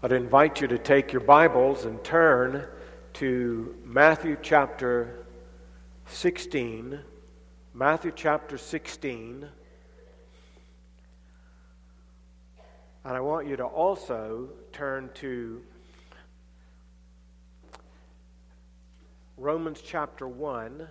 I'd invite you to take your Bibles and turn to Matthew chapter 16. Matthew chapter 16. And I want you to also turn to Romans chapter 1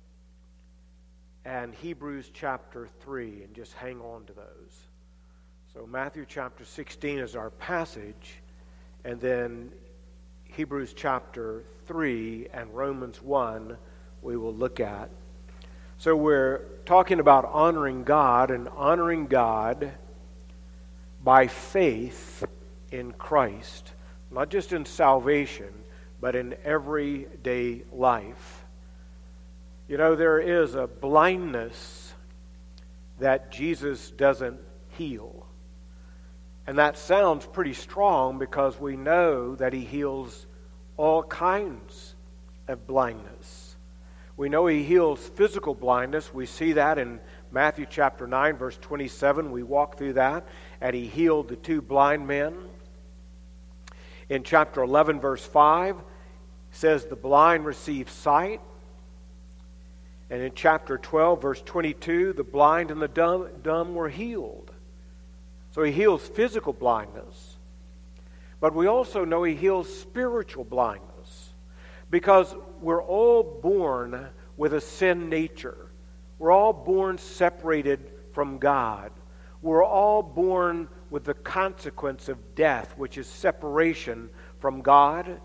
and Hebrews chapter 3, and just hang on to those. So Matthew chapter 16 is our passage, and then Hebrews chapter 3 and Romans 1 we will look at. So we're talking about honoring God, and honoring God by faith in Christ, not just in salvation, but in everyday life. You know, there is a blindness that Jesus doesn't heal. And that sounds pretty strong because we know that He heals all kinds of blindness. We know He heals physical blindness. We see that in Matthew chapter 9, verse 27. We walk through that. And He healed the two blind men. In chapter 11, verse 5, it says the blind receive sight. And in chapter 12, verse 22, the blind and the dumb were healed. So He heals physical blindness. But we also know He heals spiritual blindness. Because we're all born with a sin nature. We're all born separated from God. We're all born with the consequence of death, which is separation from God.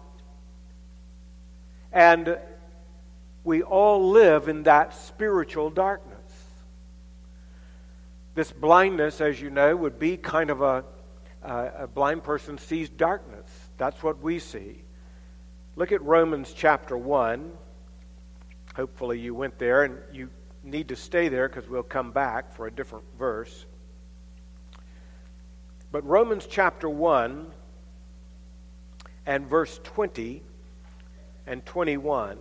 And we all live in that spiritual darkness. This blindness, as you know, would be kind of a blind person sees darkness. That's what we see. Look at Romans chapter 1. Hopefully you went there, and you need to stay there because we'll come back for a different verse. But Romans chapter 1 and verse 20 and 21.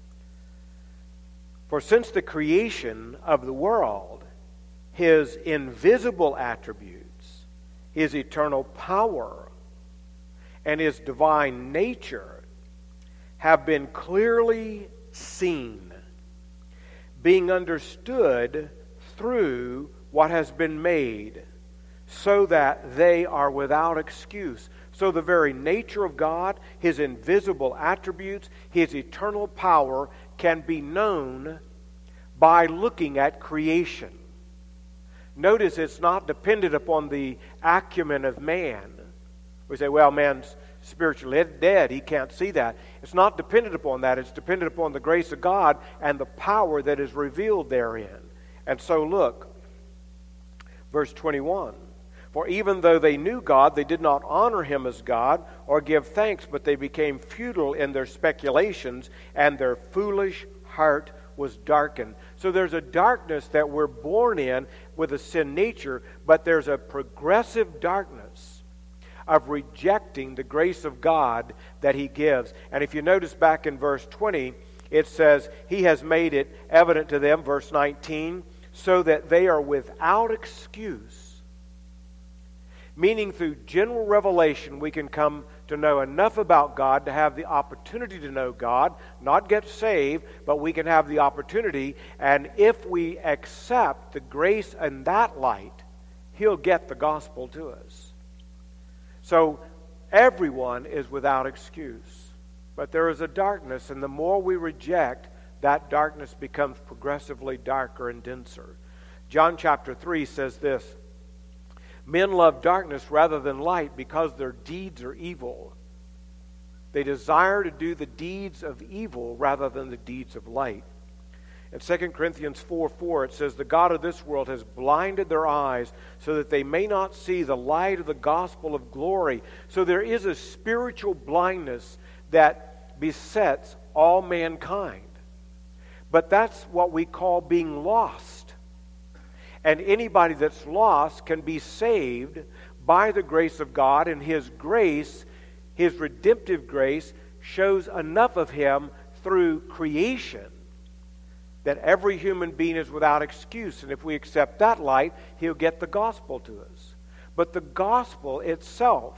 For since the creation of the world, His invisible attributes, His eternal power, and His divine nature have been clearly seen, being understood through what has been made, so that they are without excuse. So the very nature of God, His invisible attributes, His eternal power can be known by looking at creation. Notice it's not dependent upon the acumen of man. We say, well, man's spiritually dead. He can't see that. It's not dependent upon that. It's dependent upon the grace of God and the power that is revealed therein. And so look, verse 21. For even though they knew God, they did not honor Him as God or give thanks, but they became futile in their speculations, and their foolish heart was darkened. So there's a darkness that we're born in with a sin nature, but there's a progressive darkness of rejecting the grace of God that He gives. And if you notice back in verse 20, it says, He has made it evident to them, verse 19, so that they are without excuse. Meaning through general revelation we can come to know enough about God to have the opportunity to know God, not get saved, but we can have the opportunity, and if we accept the grace in that light, He'll get the gospel to us. So everyone is without excuse, but there is a darkness, and the more we reject, that darkness becomes progressively darker and denser. John chapter 3 says this, men love darkness rather than light because their deeds are evil. They desire to do the deeds of evil rather than the deeds of light. In 2 Corinthians 4:4 it says, the God of this world has blinded their eyes so that they may not see the light of the gospel of glory. So there is a spiritual blindness that besets all mankind. But that's what we call being lost. And anybody that's lost can be saved by the grace of God, and His grace, His redemptive grace, shows enough of Him through creation that every human being is without excuse. And if we accept that light, He'll get the gospel to us. But the gospel itself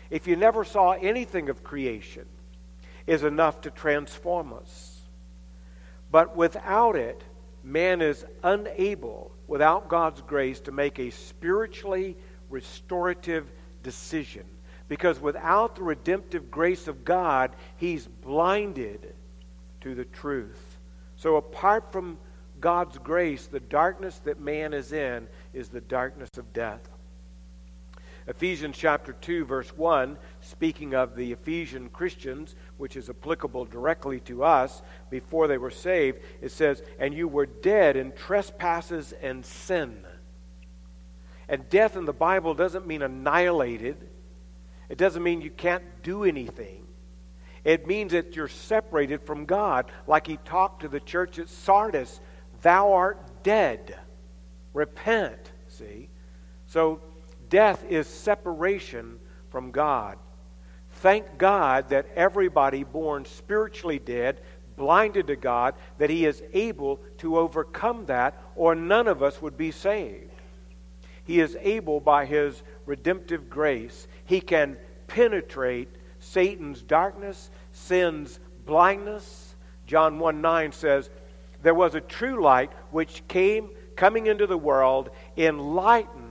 if you never saw anything of creation, is enough to transform us. But without it, man is unable, without God's grace, to make a spiritually restorative decision. Because without the redemptive grace of God, he's blinded to the truth. So apart from God's grace, the darkness that man is in is the darkness of death. Ephesians chapter 2, verse 1, speaking of the Ephesian Christians, which is applicable directly to us before they were saved, it says, "And you were dead in trespasses and sin." And death in the Bible doesn't mean annihilated. It doesn't mean you can't do anything. It means that you're separated from God. Like he talked to the church at Sardis, "Thou art dead. Repent." See? So death is separation from God. Thank God that everybody born spiritually dead, blinded to God, that he is able to overcome that, or none of us would be saved. He is able by his redemptive grace. He can penetrate Satan's darkness, sin's blindness. John 1:9 says, "There was a true light which coming into the world, enlightens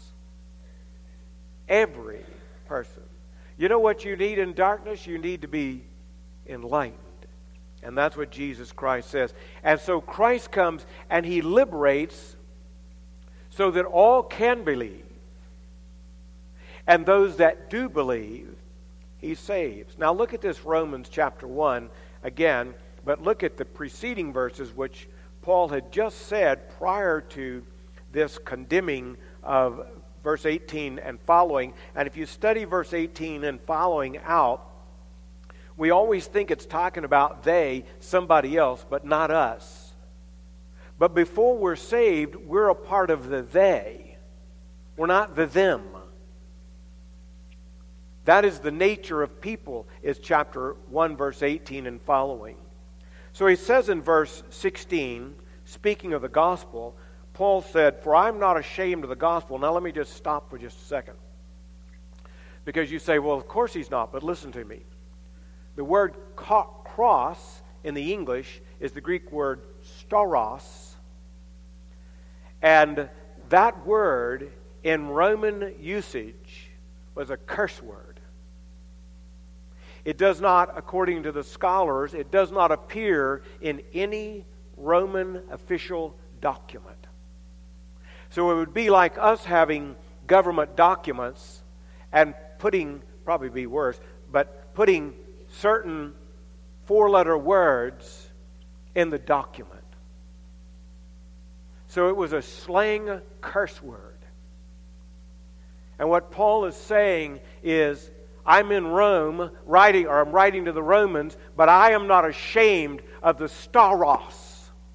every person." You know what you need in darkness? You need to be enlightened. And that's what Jesus Christ says. And so Christ comes and he liberates so that all can believe. And those that do believe, he saves. Now look at this Romans chapter 1 again, but look at the preceding verses which Paul had just said prior to this condemning of verse 18 and following. And if you study verse 18 and following out, we always think it's talking about they, somebody else, but not us. But before we're saved, we're a part of the they. We're not the them. That is the nature of people, is chapter 1, verse 18 and following. So he says in verse 16, speaking of the gospel, Paul said, "For I'm not ashamed of the gospel." Now let me just stop for just a second. Because you say, well, of course he's not, but listen to me. The word cross in the English is the Greek word stauros. And that word in Roman usage was a curse word. It does not, according to the scholars, it does not appear in any Roman official document. So it would be like us having government documents and probably be worse, but putting certain four-letter words in the document. So it was a slang curse word. And what Paul is saying is, I'm in Rome I'm writing to the Romans, but I am not ashamed of the stauros.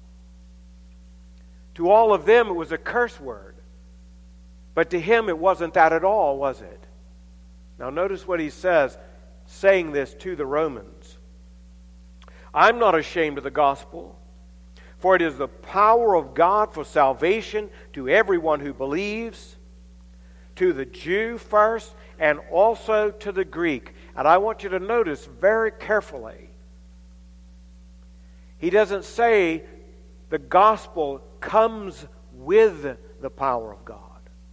To all of them, it was a curse word. But to him, it wasn't that at all, was it? Now notice what he says, saying this to the Romans. "I'm not ashamed of the gospel, for it is the power of God for salvation to everyone who believes, to the Jew first, and also to the Greek." And I want you to notice very carefully, he doesn't say the gospel comes with the power of God,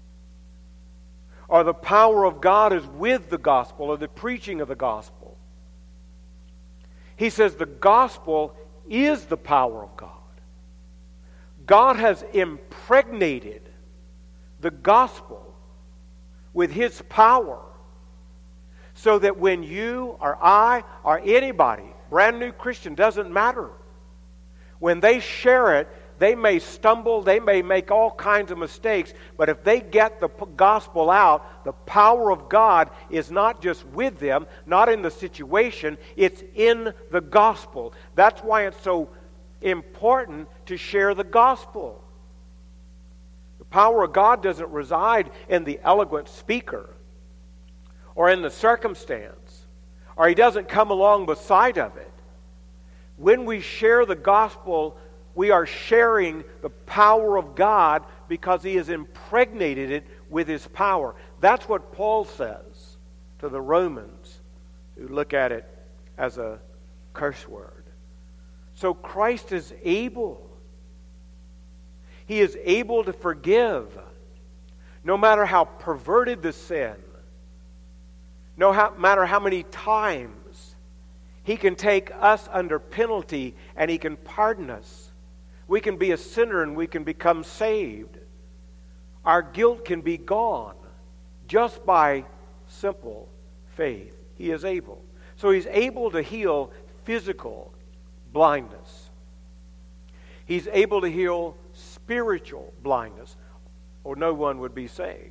or the power of God is with the gospel, or the preaching of the gospel. He says the gospel is the power of God. God has impregnated the gospel with his power, so that when you or I or anybody, brand new Christian, doesn't matter, when they share it, they may stumble, they may make all kinds of mistakes, but if they get the gospel out, the power of God is not just with them, not in the situation, it's in the gospel. That's why it's so important to share the gospel. The power of God doesn't reside in the eloquent speaker or in the circumstance, or he doesn't come along beside of it. When we share the gospel, we are sharing the power of God because he has impregnated it with his power. That's what Paul says. to the Romans who look at it as a curse word. So Christ is able. He is able to forgive, no matter how perverted the sin, no matter how many times. He can take us under penalty and He can pardon us. We can be a sinner and we can become saved. Our guilt can be gone just by simple faith. He is able. So He's able to heal physical blindness. He's able to heal spiritual blindness, or no one would be saved.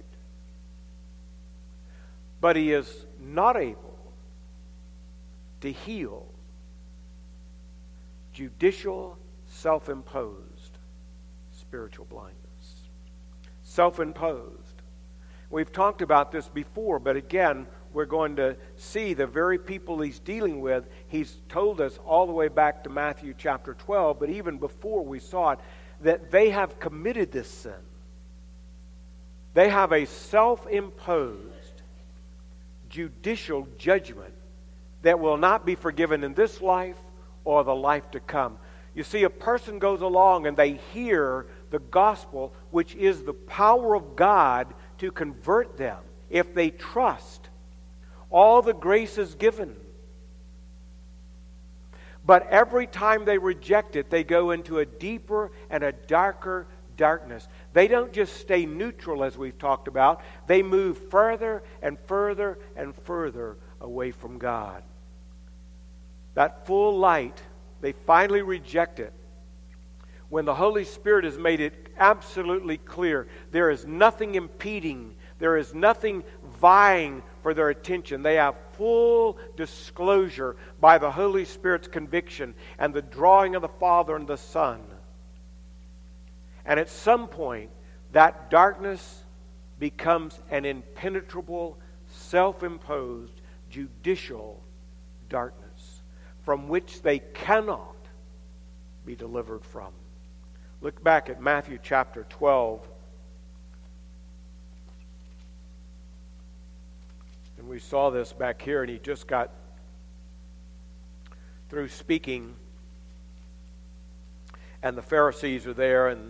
But He is not able to heal judicial, self-imposed spiritual blindness. Self-imposed. We've talked about this before, but again, we're going to see the very people He's dealing with. He's told us all the way back to Matthew chapter 12, but even before we saw it, that they have committed this sin. They have a self-imposed judicial judgment that will not be forgiven in this life or the life to come. You see, a person goes along and they hear the gospel, which is the power of God to convert them if they trust. All the grace is given. But every time they reject it, they go into a deeper and a darker darkness. They don't just stay neutral, as we've talked about. They move further and further and further away from God. That full light, they finally reject it. When the Holy Spirit has made it absolutely clear, there is nothing impeding, there is nothing vying for their attention. They have full disclosure by the Holy Spirit's conviction and the drawing of the Father and the Son. And at some point, that darkness becomes an impenetrable, self-imposed, judicial darkness from which they cannot be delivered from. Look back at Matthew chapter 12. And we saw this back here, and he just got through speaking, and the Pharisees are there, and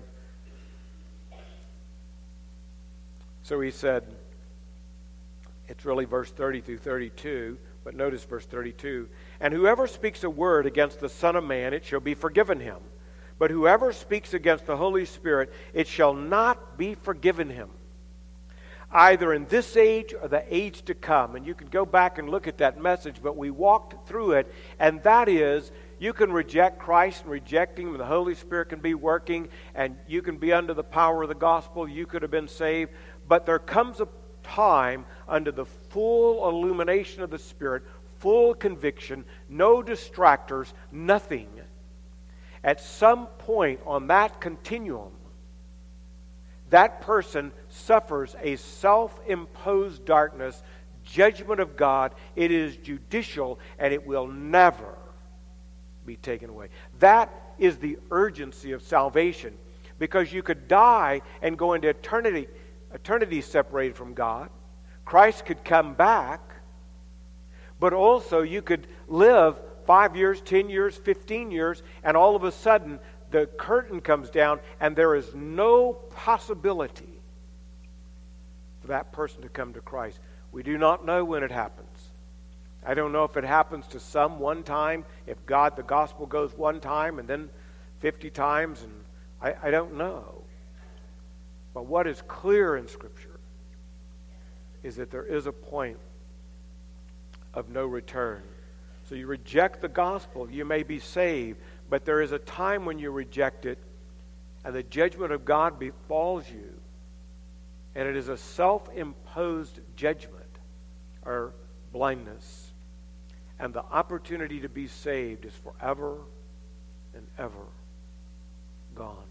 so he said, it's really verse 30 through 32, but notice verse 32. And whoever speaks a word against the Son of Man, it shall be forgiven him. But whoever speaks against the Holy Spirit, it shall not be forgiven him, either in this age or the age to come. And you can go back and look at that message, but we walked through it, and that is, you can reject Christ, and rejecting Him, and the Holy Spirit can be working, and you can be under the power of the gospel. You could have been saved. But there comes a time under the full illumination of the Spirit, full conviction, no distractors, nothing. At some point on that continuum, that person suffers a self-imposed darkness, judgment of God. It is judicial, and it will never be taken away. That is the urgency of salvation, because you could die and go into eternity separated from God. Christ could come back, but also you could live 5 years, 10 years, 15 years, and all of a sudden the curtain comes down and there is no possibility for that person to come to Christ. We do not know when it happens. I don't know if it happens to some one time, if the gospel goes one time and then 50 times, and I don't know. But what is clear in Scripture is that there is a point of no return. So you reject the gospel, you may be saved, but there is a time when you reject it, and the judgment of God befalls you, and it is a self-imposed judgment or blindness, and the opportunity to be saved is forever and ever gone.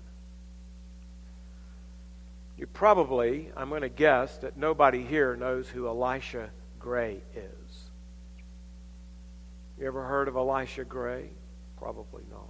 You probably, I'm going to guess that nobody here knows who Elisha Gray is. You ever heard of Elisha Gray? Probably not.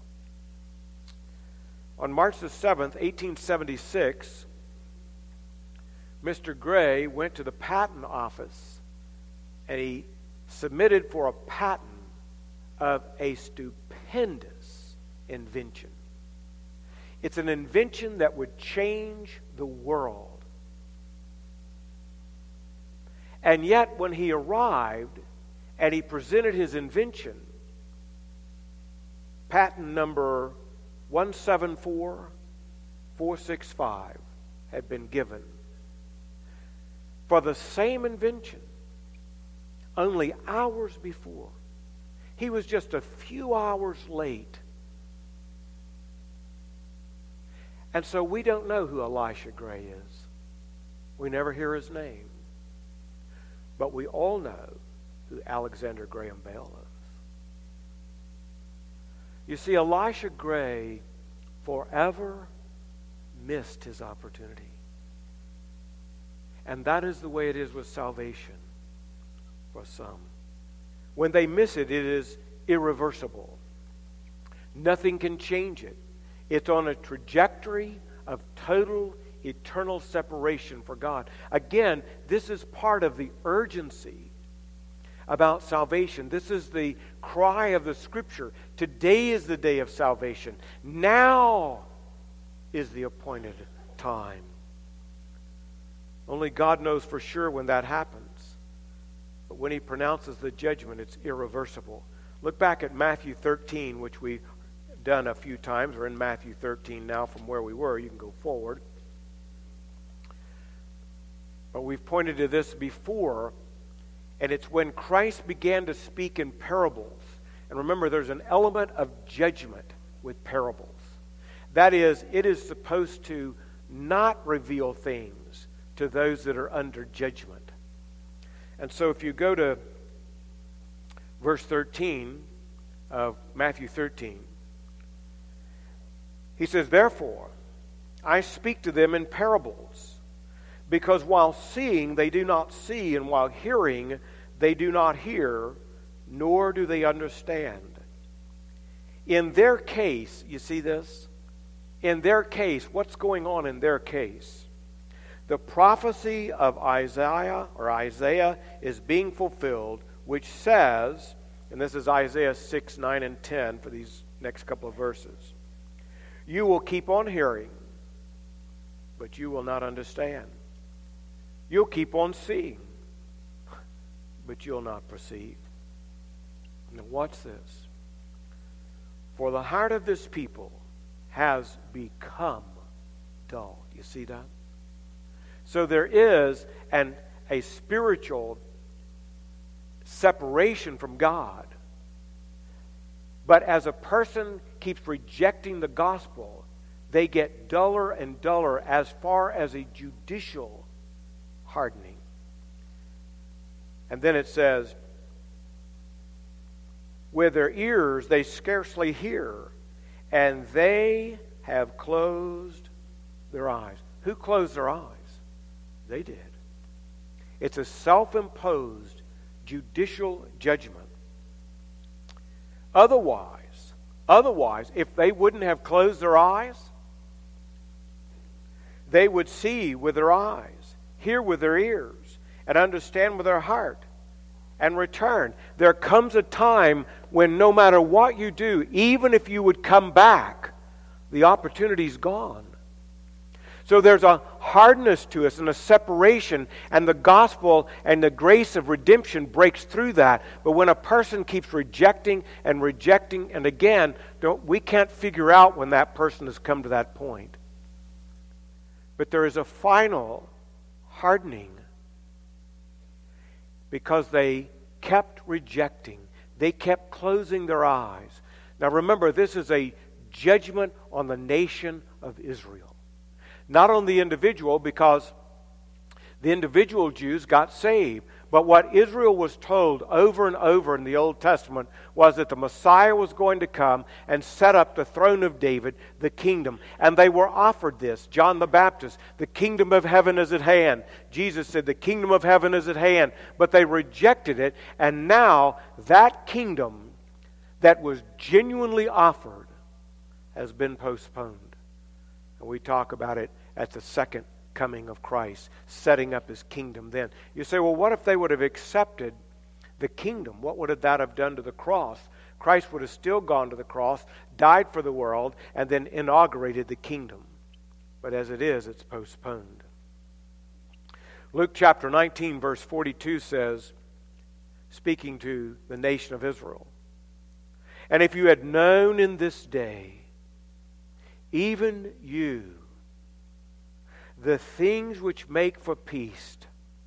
On March the 7th, 1876, Mr. Gray went to the patent office And he submitted for a patent of a stupendous invention. It's an invention that would change the world. And yet, when he arrived and he presented his invention, patent number 174465 had been given for the same invention only hours before. He was just a few hours late. And so we don't know who Elisha Gray is. We never hear his name. But we all know who Alexander Graham Bell is. You see, Elisha Gray forever missed his opportunity. And that is the way it is with salvation for some. When they miss it, it is irreversible. Nothing can change it. It's on a trajectory of total, eternal separation for God. Again, this is part of the urgency about salvation. This is the cry of the Scripture. Today is the day of salvation. Now is the appointed time. Only God knows for sure when that happens. But when He pronounces the judgment, it's irreversible. Look back at Matthew 13, which we've done a few times. We're in Matthew 13 now from where we were. You can go forward. But we've pointed to this before, and it's when Christ began to speak in parables. And remember, there's an element of judgment with parables. That is, it is supposed to not reveal things to those that are under judgment. And so if you go to verse 13 of Matthew 13, he says, "Therefore, I speak to them in parables, because while seeing they do not see, and while hearing they do not hear, nor do they understand." In their case, you see this? In their case, what's going on in their case? The prophecy of Isaiah is being fulfilled, which says, and this is Isaiah 6, 9, and 10 for these next couple of verses, "You will keep on hearing, but you will not understand. You'll keep on seeing, but you'll not perceive." Now watch this. "For the heart of this people has become dull." You see that? So there is a spiritual separation from God. But as a person keeps rejecting the gospel, they get duller and duller as far as a judicial hardening. And then it says, "With their ears they scarcely hear, and they have closed their eyes." Who closed their eyes? They did. It's a self-imposed judicial judgment. Otherwise, if they wouldn't have closed their eyes, they would see with their eyes, hear with their ears, and understand with their heart, and return. There comes a time when no matter what you do, even if you would come back, the opportunity's gone. So there's a hardness to us and a separation, and the gospel and the grace of redemption breaks through that. But when a person keeps rejecting, and again, we can't figure out when that person has come to that point. But there is a final hardening because they kept rejecting. They kept closing their eyes. Now remember, this is a judgment on the nation of Israel. Not on the individual, because the individual Jews got saved. But what Israel was told over and over in the Old Testament was that the Messiah was going to come and set up the throne of David, the kingdom. And they were offered this. John the Baptist, "The kingdom of heaven is at hand." Jesus said, "The kingdom of heaven is at hand." But they rejected it. And now that kingdom that was genuinely offered has been postponed. And we talk about it at the second coming of Christ, setting up His kingdom then. You say, well, what if they would have accepted the kingdom. What would that have done to the cross? Christ would have still gone to the cross, died for the world, and then inaugurated the kingdom. But as it is, it's postponed. Luke chapter 19, verse 42 says, speaking to the nation of Israel, "And if you had known in this day, even you, the things which make for peace,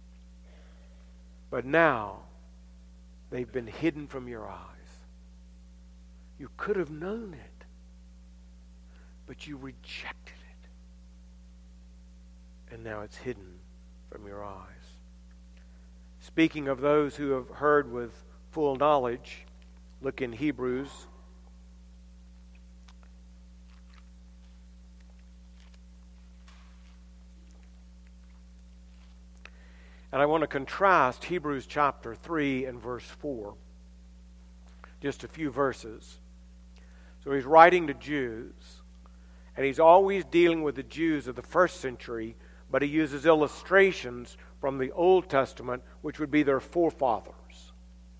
but now they've been hidden from your eyes." You could have known it, but you rejected it. And now it's hidden from your eyes. Speaking of those who have heard with full knowledge, look in Hebrews. And I want to contrast Hebrews chapter 3 and verse 4. Just a few verses. So he's writing to Jews, and he's always dealing with the Jews of the first century, but he uses illustrations from the Old Testament, which would be their forefathers.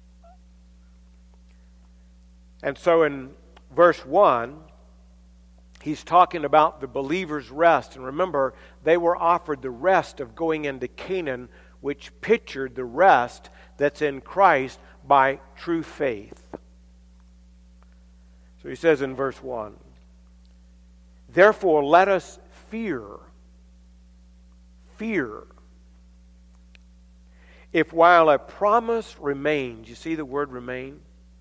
And so in verse 1, he's talking about the believer's rest. And remember, they were offered the rest of going into Canaan, which pictured the rest that's in Christ by true faith. So he says in verse 1, "Therefore let us fear, if while a promise remains," you see the word remain?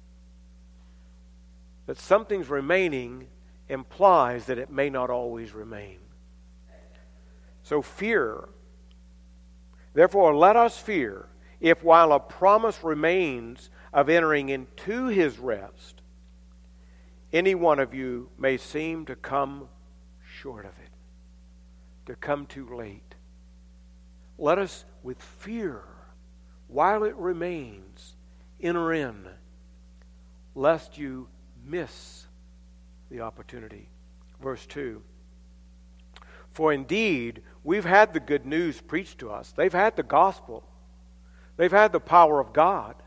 That something's remaining implies that it may not always remain. So fear. "Therefore let us fear, if while a promise remains of entering into his rest, any one of you may seem to come short of it, to come too late. Let us with fear, while it remains, enter in, lest you miss the opportunity." Verse 2, "For indeed, we've had the good news preached to us." They've had the gospel. They've had the power of God.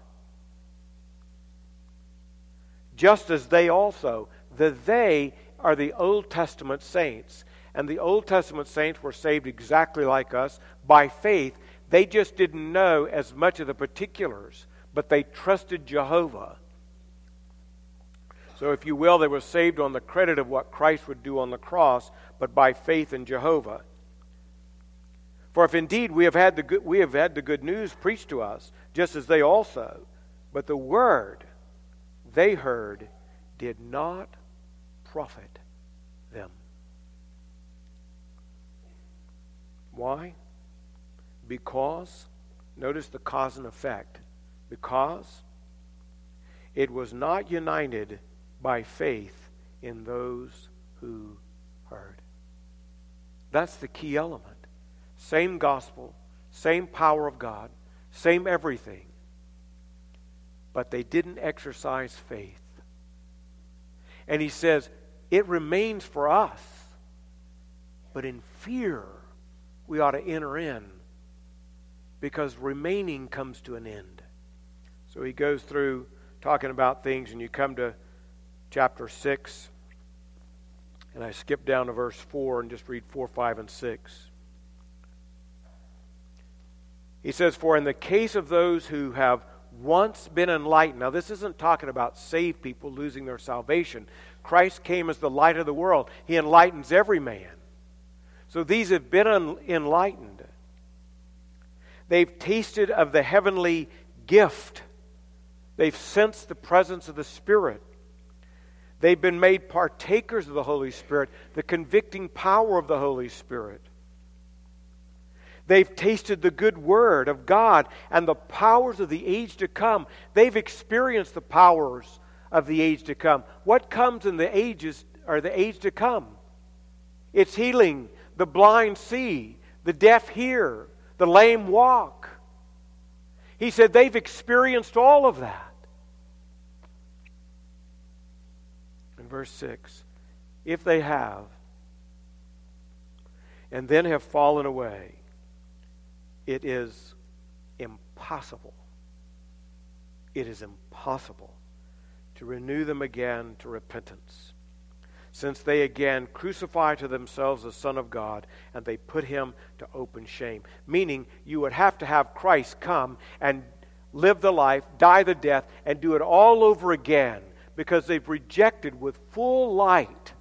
"Just as they also," they are the Old Testament saints. And the Old Testament saints were saved exactly like us by faith. They just didn't know as much of the particulars, but they trusted Jehovah. So if you will, they were saved on the credit of what Christ would do on the cross, but by faith in Jehovah. "For if indeed we have had the good news preached to us, just as they also, but the word they heard did not profit them." Why? Because, notice the cause and effect, because it was not united by faith in those who heard. That's the key element. Same gospel, same power of God, same everything. But they didn't exercise faith. And he says, it remains for us, but in fear we ought to enter in, because remaining comes to an end. So he goes through talking about things, and you come to chapter 6, and I skip down to verse 4 and just read 4, 5, and 6. He says, "For in the case of those who have once been enlightened," now this isn't talking about saved people losing their salvation. Christ came as the light of the world. He enlightens every man. So these have been enlightened. They've tasted of the heavenly gift. They've sensed the presence of the Spirit. They've been made partakers of the Holy Spirit, the convicting power of the Holy Spirit. They've tasted the good word of God and the powers of the age to come. They've experienced the powers of the age to come. What comes in the ages or the age to come? It's healing. The blind see, the deaf hear, the lame walk. He said they've experienced all of that. In verse 6, "If they have, and then have fallen away, it is impossible it is impossible to renew them again to repentance, since they again crucify to themselves the Son of God, and they put him to open shame. Meaning, you would have to have Christ come and live the life, die the death, and do it all over again, because they've rejected with full light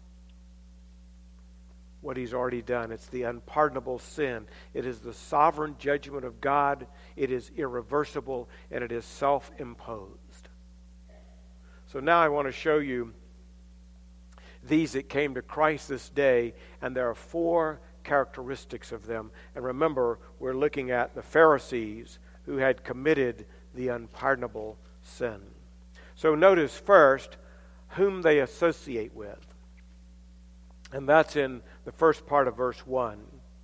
what he's already done. It's the unpardonable sin. It is the sovereign judgment of God. It is irreversible, and it is self-imposed. So now I want to show you these that came to Christ this day, and there are 4 characteristics of them. And remember, we're looking at the Pharisees who had committed the unpardonable sin. So notice first whom they associate with. And that's in the first part of verse 1.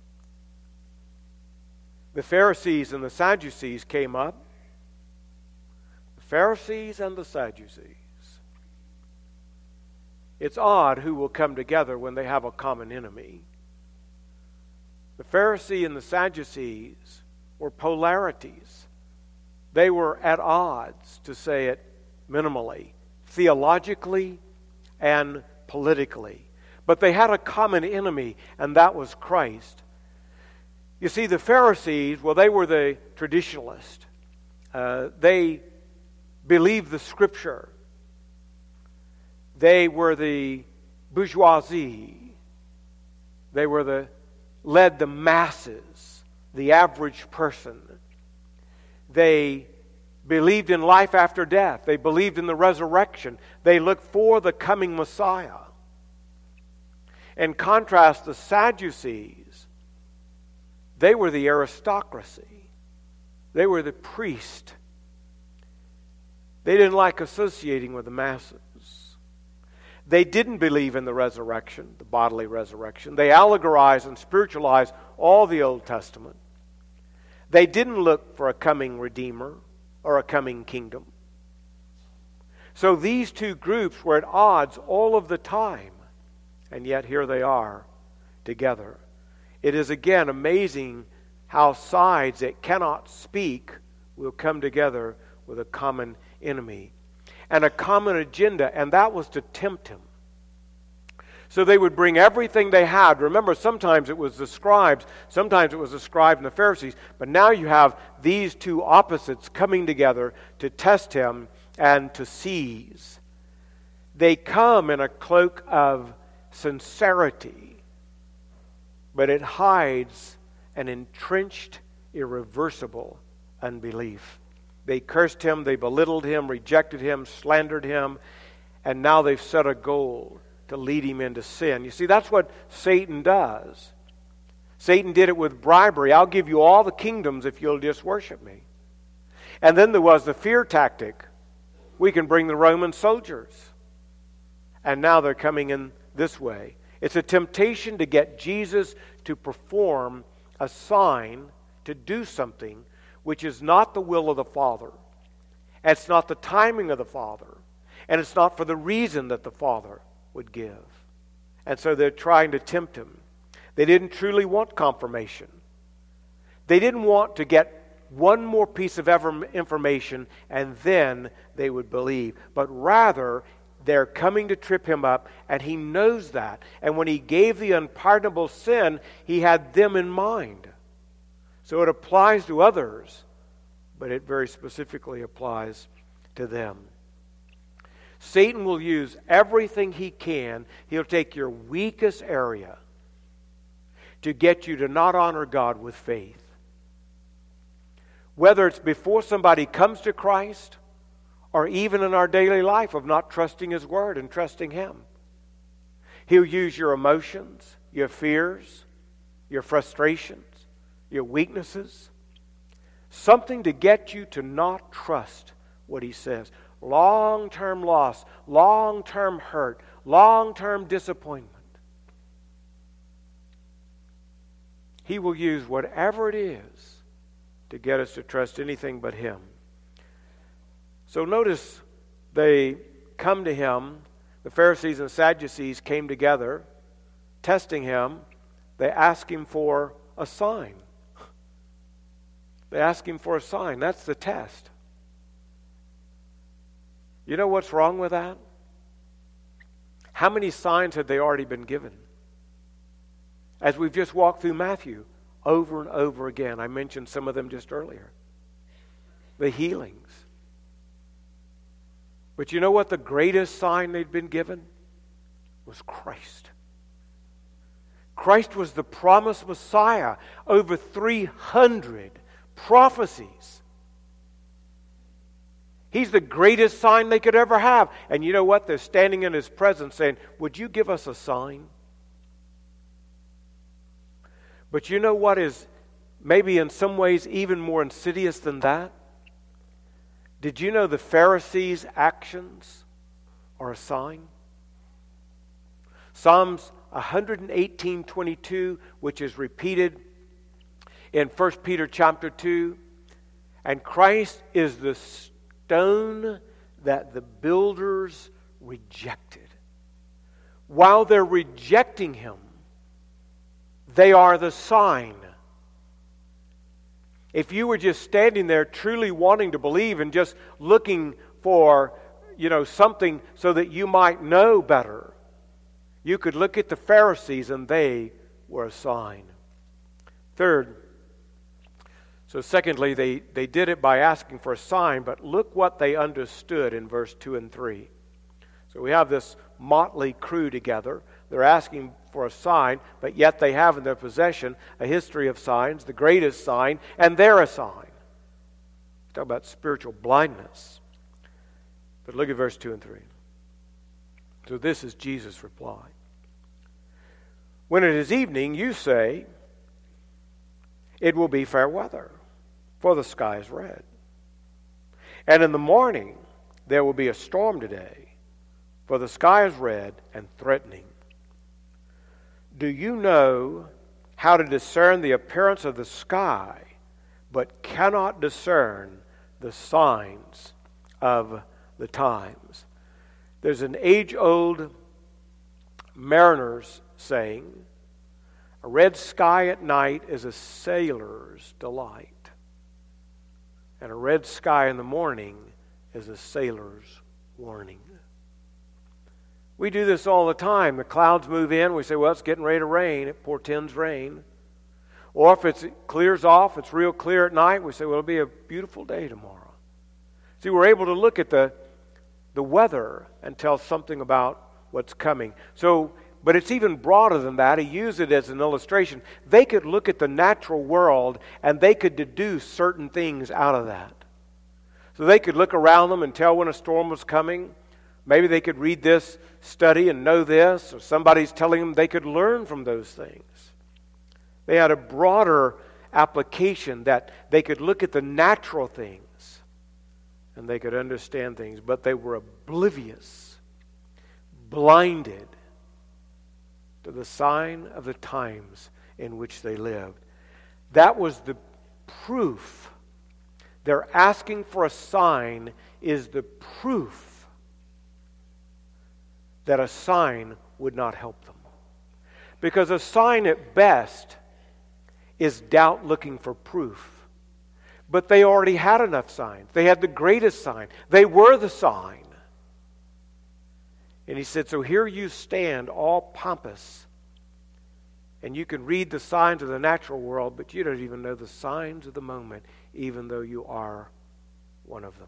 The Pharisees and the Sadducees came up. The Pharisees and the Sadducees. It's odd who will come together when they have a common enemy. The Pharisee and the Sadducees were polarities. They were at odds, to say it minimally, theologically and politically. But they had a common enemy, and that was Christ. You see, the Pharisees, well, they were the traditionalists. They believed the Scripture. They were the bourgeoisie. They led the masses, the average person. They believed in life after death. They believed in the resurrection. They looked for the coming Messiah. In contrast, the Sadducees, they were the aristocracy. They were the priest. They didn't like associating with the masses. They didn't believe in the resurrection, the bodily resurrection. They allegorized and spiritualized all the Old Testament. They didn't look for a coming Redeemer or a coming kingdom. So these two groups were at odds all of the time. And yet here they are together. It is again amazing how sides that cannot speak will come together with a common enemy and a common agenda, and that was to tempt him. So they would bring everything they had. Remember, sometimes it was the scribes, sometimes it was the scribes and the Pharisees, but now you have these two opposites coming together to test him and to seize. They come in a cloak of sincerity, but it hides an entrenched, irreversible unbelief. They cursed him, they belittled him, rejected him, slandered him, and now they've set a goal to lead him into sin. You see, that's what Satan does. Satan did it with bribery. I'll give you all the kingdoms if you'll just worship me. And then there was the fear tactic. We can bring the Roman soldiers. And now they're coming in this way. It's a temptation to get Jesus to perform a sign, to do something which is not the will of the Father. And it's not the timing of the Father. And it's not for the reason that the Father would give. And so they're trying to tempt him. They didn't truly want confirmation. They didn't want to get one more piece of information and then they would believe. But rather, they're coming to trip him up, and he knows that. And when he gave the unpardonable sin, he had them in mind. So it applies to others, but it very specifically applies to them. Satan will use everything he can. He'll take your weakest area to get you to not honor God with faith. Whether it's before somebody comes to Christ, or even in our daily life of not trusting His Word and trusting Him. He'll use your emotions, your fears, your frustrations, your weaknesses. Something to get you to not trust what He says. Long-term loss, long-term hurt, long-term disappointment. He will use whatever it is to get us to trust anything but Him. So notice they come to him. The Pharisees and Sadducees came together, testing him. They ask him for a sign. They ask him for a sign. That's the test. You know what's wrong with that? How many signs had they already been given? As we've just walked through Matthew over and over again, I mentioned some of them just earlier. The healings. But you know what the greatest sign they'd been given? Was Christ. Christ was the promised Messiah. Over 300 prophecies. He's the greatest sign they could ever have. And you know what? They're standing in His presence saying, would you give us a sign? But you know what is maybe in some ways even more insidious than that? Did you know the Pharisees' actions are a sign? Psalms 118:22, which is repeated in 1 Peter chapter 2, and Christ is the stone that the builders rejected. While they're rejecting Him, they are the sign. If you were just standing there truly wanting to believe and just looking for, something so that you might know better, you could look at the Pharisees and they were a sign. Third, secondly, they did it by asking for a sign, but look what they understood in verse 2 and 3. So we have this motley crew together. They're asking for a sign, but yet they have in their possession a history of signs, the greatest sign, and they're a sign. Talk about spiritual blindness. But look at verse 2 and 3. So this is Jesus' reply. When it is evening, you say, it will be fair weather, for the sky is red. And in the morning, there will be a storm today, for the sky is red and threatening. Do you know how to discern the appearance of the sky, but cannot discern the signs of the times? There's an age-old mariner's saying, a red sky at night is a sailor's delight, and a red sky in the morning is a sailor's warning. We do this all the time. The clouds move in. We say, well, it's getting ready to rain. It portends rain. Or if it clears off, it's real clear at night, we say, well, it'll be a beautiful day tomorrow. See, we're able to look at the weather and tell something about what's coming. But it's even broader than that. He used it as an illustration. They could look at the natural world and they could deduce certain things out of that. So they could look around them and tell when a storm was coming. Maybe they could read this study and know this, or somebody's telling them they could learn from those things. They had a broader application that they could look at the natural things and they could understand things, but they were oblivious, blinded to the sign of the times in which they lived. That was the proof. They're asking for a sign is the proof that a sign would not help them. Because a sign at best is doubt looking for proof. But they already had enough signs. They had the greatest sign. They were the sign. And he said, so here you stand all pompous, and you can read the signs of the natural world, but you don't even know the signs of the moment, even though you are one of them.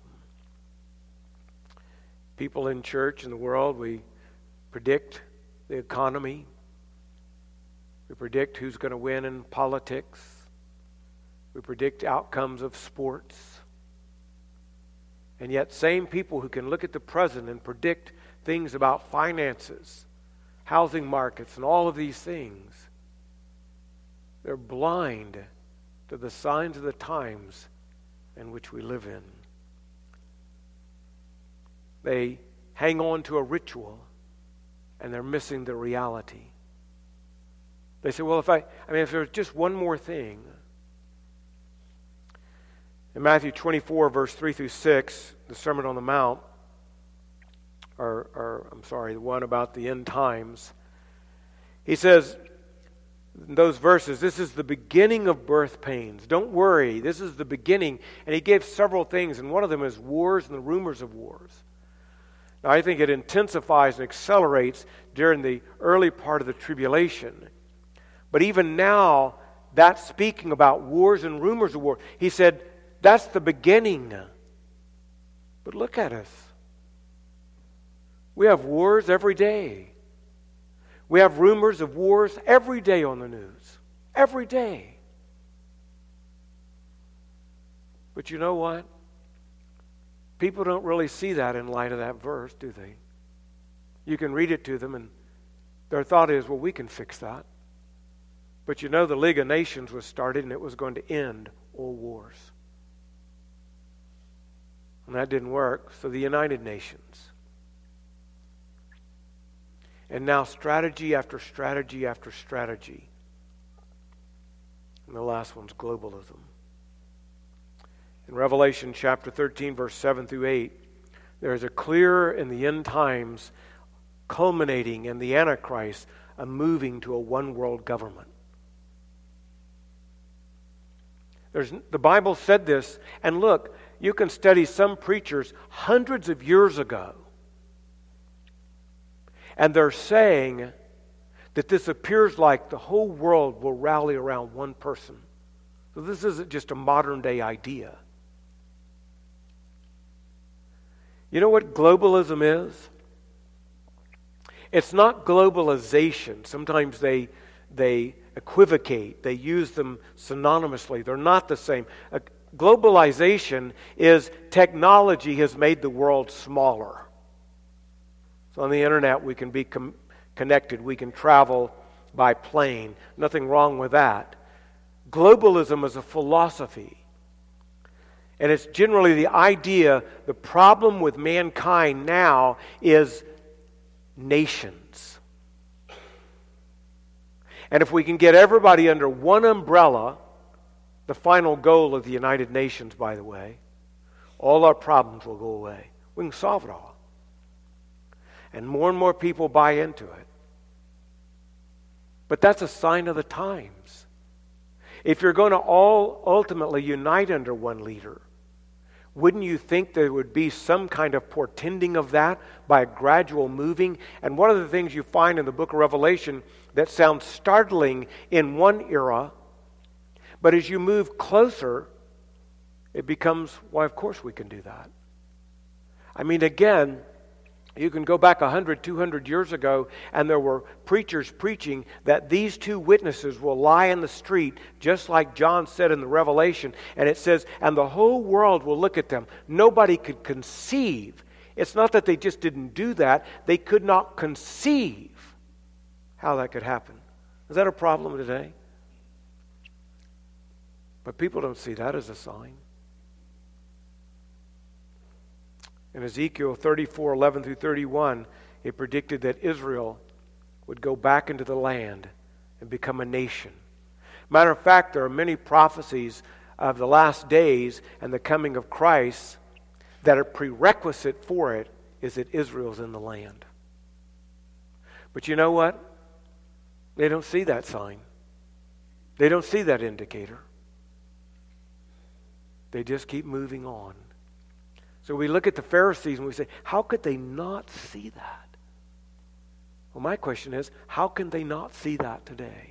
People in church and the world, we predict the economy. We predict who's going to win in politics. We predict outcomes of sports. And yet same people who can look at the present and predict things about finances, housing markets, and all of these things, they're blind to the signs of the times in which we live in. They hang on to a ritual and they're missing the reality. They say, well, if there's just one more thing. In Matthew 24, verse 3 through 6, the Sermon on the Mount, the one about the end times, he says in those verses, this is the beginning of birth pains. Don't worry, this is the beginning. And he gave several things, and one of them is wars and the rumors of wars. Now, I think it intensifies and accelerates during the early part of the tribulation. But even now, that's speaking about wars and rumors of war. He said, that's the beginning. But look at us. We have wars every day. We have rumors of wars every day on the news. Every day. But you know what? People don't really see that in light of that verse, do they? You can read it to them and their thought is, well, we can fix that. But you know the League of Nations was started and it was going to end all wars. And that didn't work, so the United Nations. And now strategy after strategy after strategy. And the last one's globalism. In Revelation chapter 13, verse 7 through 8, there is a clear in the end times culminating in the Antichrist a moving to a one-world government. The Bible said this, and look, you can study some preachers hundreds of years ago, and they're saying that this appears like the whole world will rally around one person. So this isn't just a modern-day idea. You know what globalism is? It's not globalization. Sometimes they equivocate. They use them synonymously. They're not the same. Globalization is technology has made the world smaller. So on the internet we can be connected. We can travel by plane. Nothing wrong with that. Globalism is a philosophy. And it's generally the idea, the problem with mankind now is nations. And if we can get everybody under one umbrella, the final goal of the United Nations, by the way, all our problems will go away. We can solve it all. And more people buy into it. But that's a sign of the times. If you're going to all ultimately unite under one leader, wouldn't you think there would be some kind of portending of that by a gradual moving? And one of the things you find in the book of Revelation that sounds startling in one era, but as you move closer, it becomes, why, of course we can do that. I mean, again, you can go back 100, 200 years ago, and there were preachers preaching that these two witnesses will lie in the street, just like John said in the Revelation. And it says, and the whole world will look at them. Nobody could conceive. It's not that they just didn't do that. They could not conceive how that could happen. Is that a problem today? But people don't see that as a sign. In Ezekiel 34:11 through 31, it predicted that Israel would go back into the land and become a nation. Matter of fact, there are many prophecies of the last days and the coming of Christ that a prerequisite for it is that Israel's in the land. But you know what? They don't see that sign. They don't see that indicator. They just keep moving on. So we look at the Pharisees and we say, how could they not see that? Well, my question is, how can they not see that today?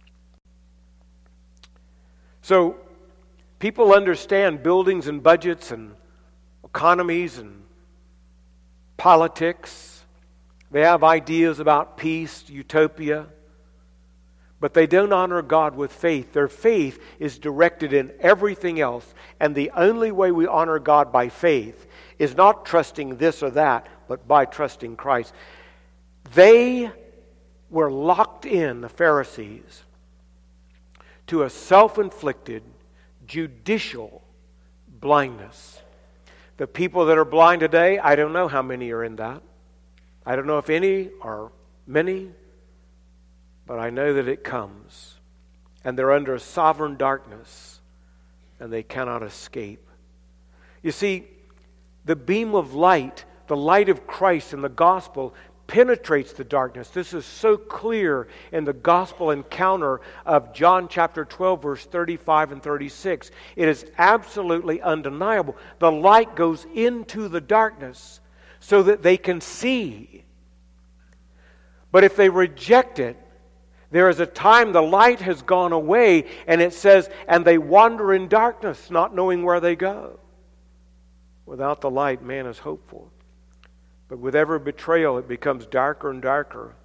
So people understand buildings and budgets and economies and politics. They have ideas about peace, utopia. But they don't honor God with faith. Their faith is directed in everything else. And the only way we honor God by faith is not trusting this or that, but by trusting Christ. They were locked in, the Pharisees, to a self-inflicted judicial blindness. The people that are blind today, I don't know how many are in that. I don't know if any or many. But I know that it comes. And they're under a sovereign darkness. And they cannot escape. You see, the beam of light, the light of Christ in the gospel, penetrates the darkness. This is so clear in the gospel encounter of John chapter 12, verse 35 and 36. It is absolutely undeniable. The light goes into the darkness. so that they can see. But if they reject it, there is a time the light has gone away, and it says, and they wander in darkness, not knowing where they go. Without the light, man is hopeful. But with every betrayal, it becomes darker and darker.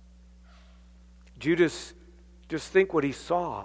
Judas, just think what he saw.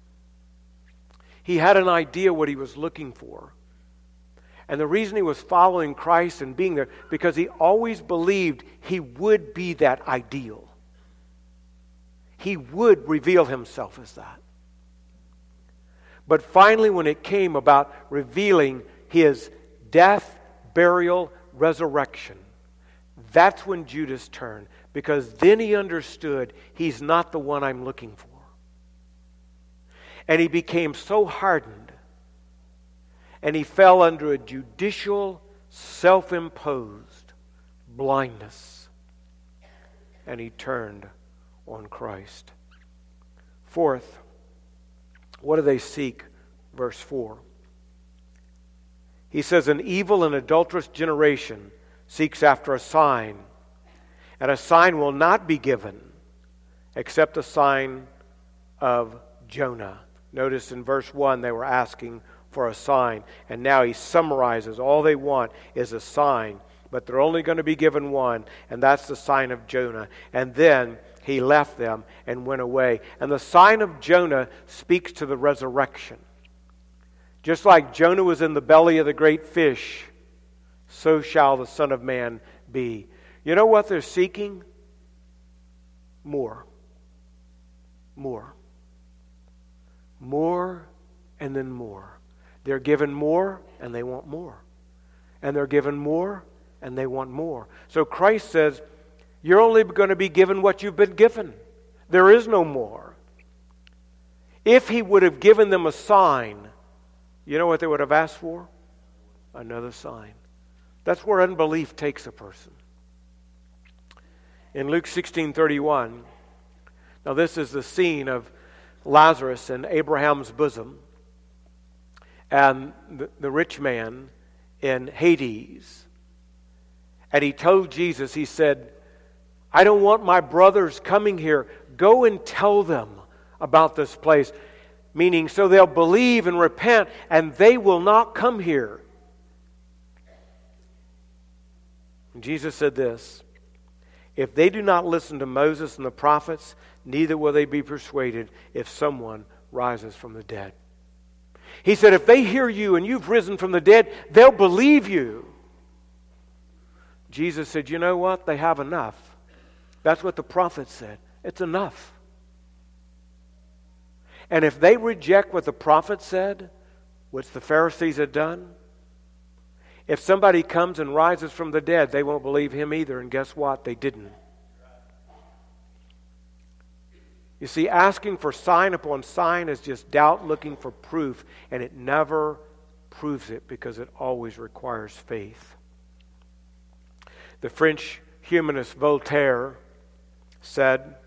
He had an idea what he was looking for. And the reason he was following Christ and being there, because he always believed he would be that ideal. He would reveal himself as that. But finally, when it came about revealing his death, burial, resurrection, that's when Judas turned. Because then he understood he's not the one I'm looking for. And he became so hardened. And he fell under a judicial, self-imposed blindness. And he turned on Christ. Fourth, what do they seek? Verse 4. He says, an evil and adulterous generation seeks after a sign, and a sign will not be given except the sign of Jonah. Notice in verse 1 they were asking for a sign, and now he summarizes all they want is a sign, but they're only going to be given one, and that's the sign of Jonah. And then he left them and went away. And the sign of Jonah speaks to the resurrection. Just like Jonah was in the belly of the great fish, so shall the Son of Man be. You know what they're seeking? More. More. More and then more. They're given more and they want more. And they're given more and they want more. So Christ says, you're only going to be given what you've been given. There is no more. If he would have given them a sign, you know what they would have asked for? Another sign. That's where unbelief takes a person. In Luke 16:31, now this is the scene of Lazarus in Abraham's bosom and the rich man in Hades. And he told Jesus, he said, I don't want my brothers coming here. Go and tell them about this place. Meaning, so they'll believe and repent, and they will not come here. And Jesus said this, if they do not listen to Moses and the prophets, neither will they be persuaded if someone rises from the dead. He said, if they hear you and you've risen from the dead, they'll believe you. Jesus said, you know what? They have enough. That's what the prophets said. It's enough. And if they reject what the prophets said, which the Pharisees had done, if somebody comes and rises from the dead, they won't believe him either. And guess what? They didn't. You see, asking for sign upon sign is just doubt looking for proof, and it never proves it because it always requires faith. The French humanist Voltaire said,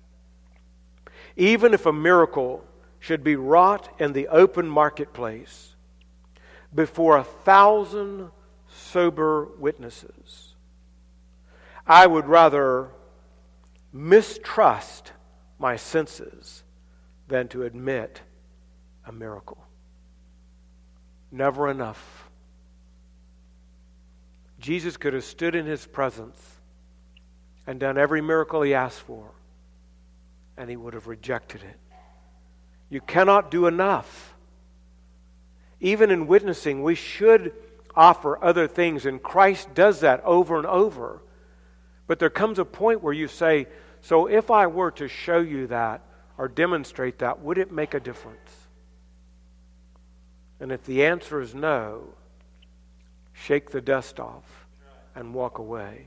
even if a miracle should be wrought in the open marketplace before 1,000 sober witnesses, I would rather mistrust my senses than to admit a miracle. Never enough. Jesus could have stood in his presence and done every miracle he asked for, and he would have rejected it. You cannot do enough. Even in witnessing, we should offer other things, and Christ does that over and over. But there comes a point where you say, so if I were to show you that or demonstrate that, would it make a difference? And if the answer is no, shake the dust off and walk away.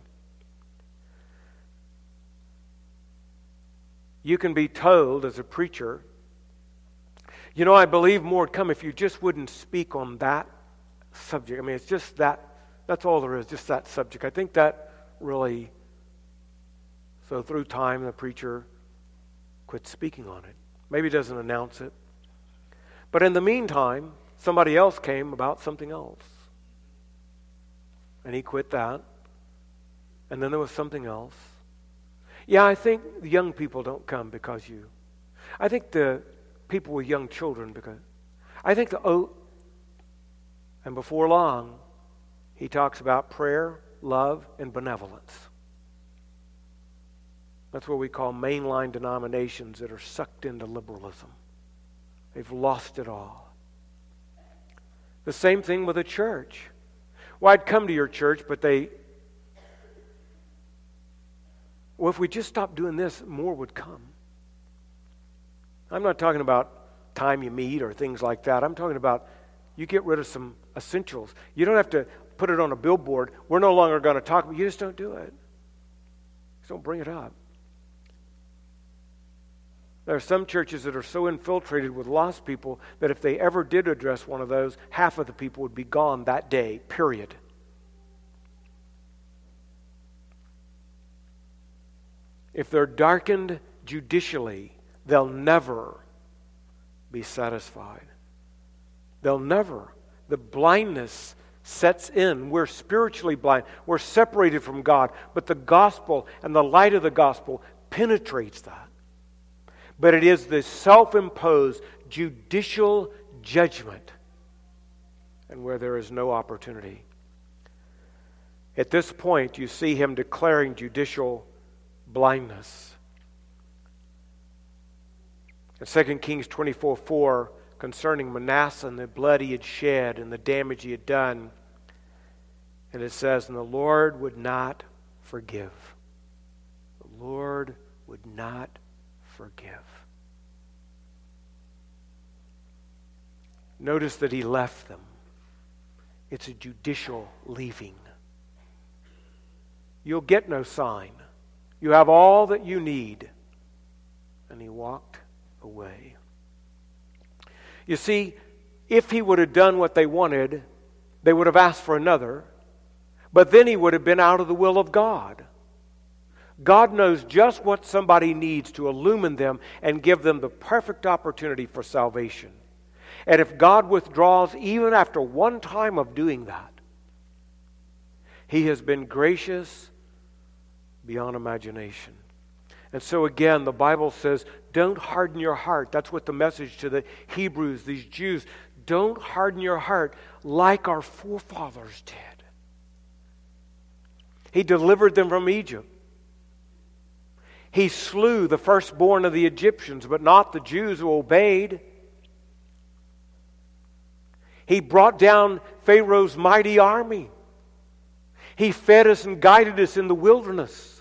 You can be told as a preacher, you know, I believe more would come if you just wouldn't speak on that subject. I mean, it's just that, that's all there is, just that subject. I think that really, so through time, the preacher quits speaking on it. Maybe doesn't announce it. But in the meantime, somebody else came about something else. And he quit that And then there was something else. Yeah, I think the young people don't come because you. I think the people with young children because. I think and before long, he talks about prayer, love, and benevolence. That's what we call mainline denominations that are sucked into liberalism. They've lost it all. The same thing with a church. Well, I'd come to your church, but well, if we just stopped doing this, more would come. I'm not talking about time you meet or things like that. I'm talking about you get rid of some essentials. You don't have to put it on a billboard. We're no longer going to talk about it. You just don't do it. Just don't bring it up. There are some churches that are so infiltrated with lost people that if they ever did address one of those, half of the people would be gone that day, period. If they're darkened judicially, they'll never be satisfied. They'll never. The blindness sets in. We're spiritually blind. We're separated from God. But the gospel and the light of the gospel penetrates that. But it is the self-imposed judicial judgment, and where there is no opportunity. At this point, you see him declaring judicial blindness. In 2 Kings 24:4, concerning Manasseh and the blood he had shed and the damage he had done, and it says, and the Lord would not forgive. The Lord would not forgive. Notice that he left them. It's a judicial leaving. You'll get no sign. You have all that you need. And he walked away. You see, if he would have done what they wanted, they would have asked for another, but then he would have been out of the will of God. God knows just what somebody needs to illumine them and give them the perfect opportunity for salvation. And if God withdraws even after one time of doing that, he has been gracious beyond imagination. And so again, the Bible says, don't harden your heart. That's what the message to the Hebrews, these Jews, don't harden your heart like our forefathers did. He delivered them from Egypt. He slew the firstborn of the Egyptians, but not the Jews who obeyed. He brought down Pharaoh's mighty army. He fed us and guided us in the wilderness.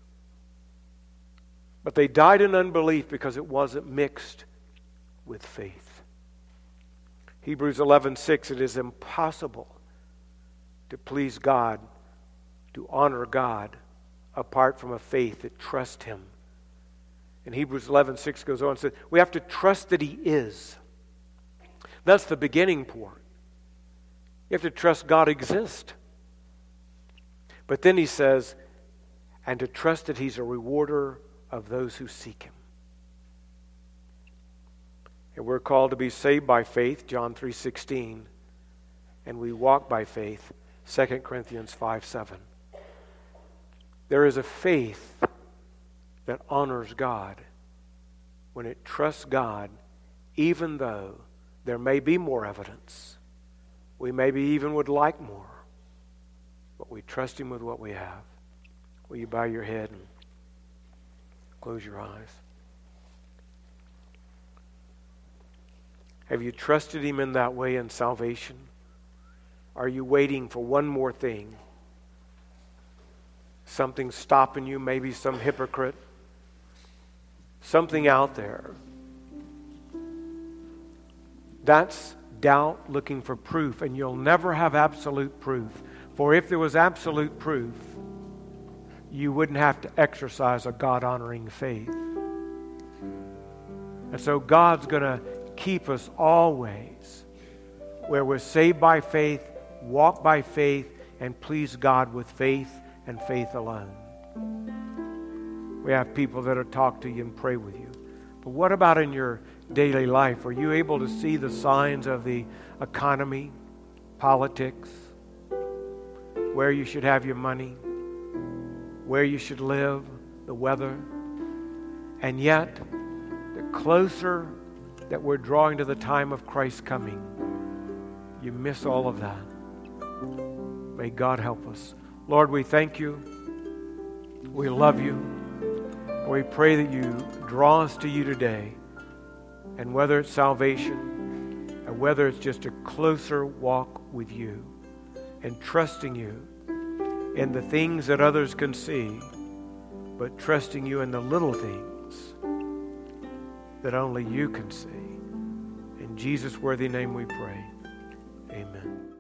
But they died in unbelief because it wasn't mixed with faith. Hebrews 11:6, it is impossible to please God, to honor God, apart from a faith that trusts Him. And Hebrews 11:6 goes on and says, we have to trust that He is. That's the beginning part. You have to trust God exists. But then he says, and to trust that He's a rewarder of those who seek Him. And we're called to be saved by faith, John 3:16, and we walk by faith, 2 Corinthians 5:7. There is a faith that honors God when it trusts God, even though there may be more evidence. We maybe even would like more, but we trust Him with what we have. Will you bow your head and close your eyes? Have you trusted Him in that way in salvation? Are you waiting for one more thing? Something stopping you, maybe some hypocrite, something out there. That's doubt looking for proof, and you'll never have absolute proof. For if there was absolute proof, you wouldn't have to exercise a God-honoring faith. And so God's going to keep us always where we're saved by faith, walk by faith, and please God with faith and faith alone. We have people that'll talk to you and pray with you. But what about in your daily life? Are you able to see the signs of the economy, politics, where you should have your money? where you should live, the weather. And yet, the closer that we're drawing to the time of Christ's coming, you miss all of that. May God help us. Lord, we thank you. We love you. We pray that you draw us to you today. And whether it's salvation, or whether it's just a closer walk with you, and trusting you in the things that others can see, but trusting you in the little things that only you can see. In Jesus' worthy name we pray. Amen.